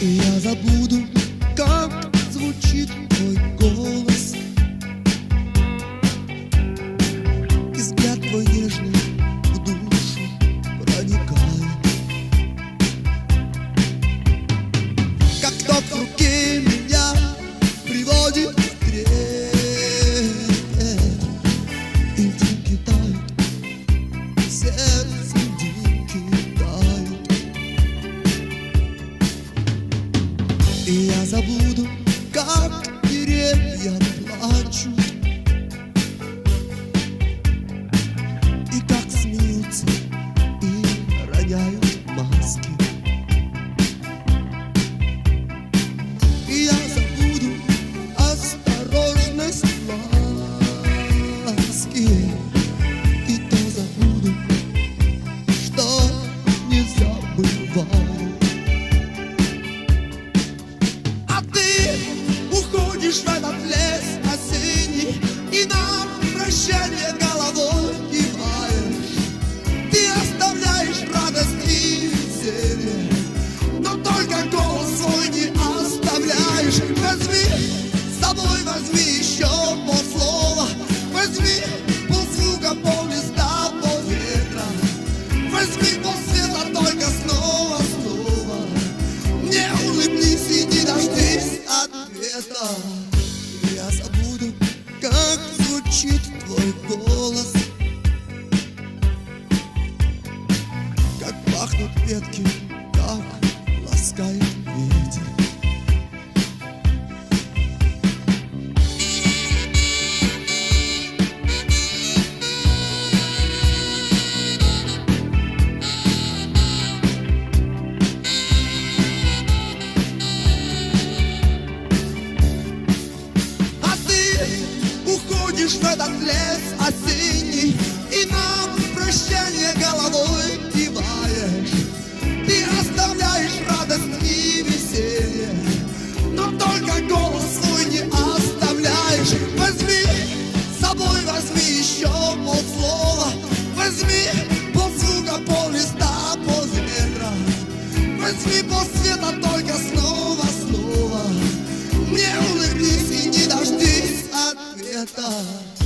И я забуду, как звучит твой голос, и взгляд твой нежный в душу проникает, как ток в руке меня приводит в трепет, и дымки тают, сердце дымки тают. И я забуду, как деревья плачут, и как смеются и роняют маски. И я забуду осторожность ласки, и то забуду, что не забываю. Уходишь в этот лес осенний, и на прощание головой киваешь. Ты оставляешь радость и веселье, но только голос свой не оставляешь. Возьми с собой, возьми еще полслова, возьми ползвука, поллиста, полветра, возьми полсвета, только снова, снова. Мне улыбнись и не дождись ответа. Я забуду, как звучит твой голос, как пахнут ветки, как ласкает ветер. Уходишь в этот лес осенний, и на прощание головой киваешь. Ты оставляешь радость и веселье, но только голос свой не оставляешь. Возьми с собой, возьми еще полслова, возьми ползвука, поллиста, полветра, возьми полсвета, только снова, снова. Мне улыбнись и не дождись ответа.